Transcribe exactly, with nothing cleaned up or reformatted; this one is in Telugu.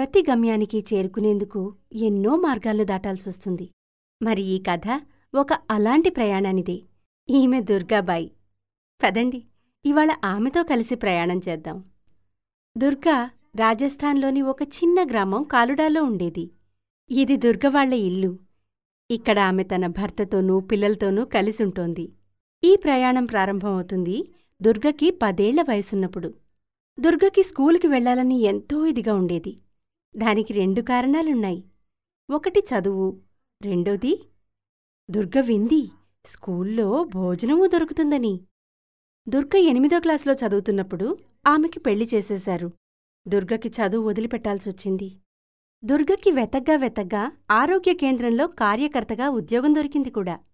ప్రతి గమ్యానికి చేరుకునేందుకు ఎన్నో మార్గాలను దాటాల్సొస్తుంది. మరి ఈ కథ ఒక అలాంటి ప్రయాణానిదే. ఈమె దుర్గాబాయి. పదండి, ఇవాళ ఆమెతో కలిసి ప్రయాణం చేద్దాం. దుర్గా రాజస్థాన్లోని ఒక చిన్న గ్రామం కాలుడాలో ఉండేది. ఇది దుర్గవాళ్ల ఇల్లు. ఇక్కడ ఆమె తన భర్తతోనూ పిల్లలతోనూ కలిసుంటోంది. ఈ ప్రయాణం ప్రారంభమవుతుంది దుర్గకి పదేళ్ల వయసున్నప్పుడు. దుర్గకి స్కూలుకి వెళ్లాలని ఎంతో ఇదిగా ఉండేది. దానికి రెండు కారణాలున్నాయి. ఒకటి చదువు, రెండోది దుర్గ వింది స్కూల్లో భోజనమూ దొరుకుతుందని. దుర్గ ఎనిమిదో క్లాసులో చదువుతున్నప్పుడు ఆమెకి పెళ్లి చేసేశారు. దుర్గకి చదువు వదిలిపెట్టాల్సొచ్చింది. దుర్గకి వెతగ్గా వెతగ్గా ఆరోగ్య కేంద్రంలో కార్యకర్తగా ఉద్యోగం దొరికింది కూడా.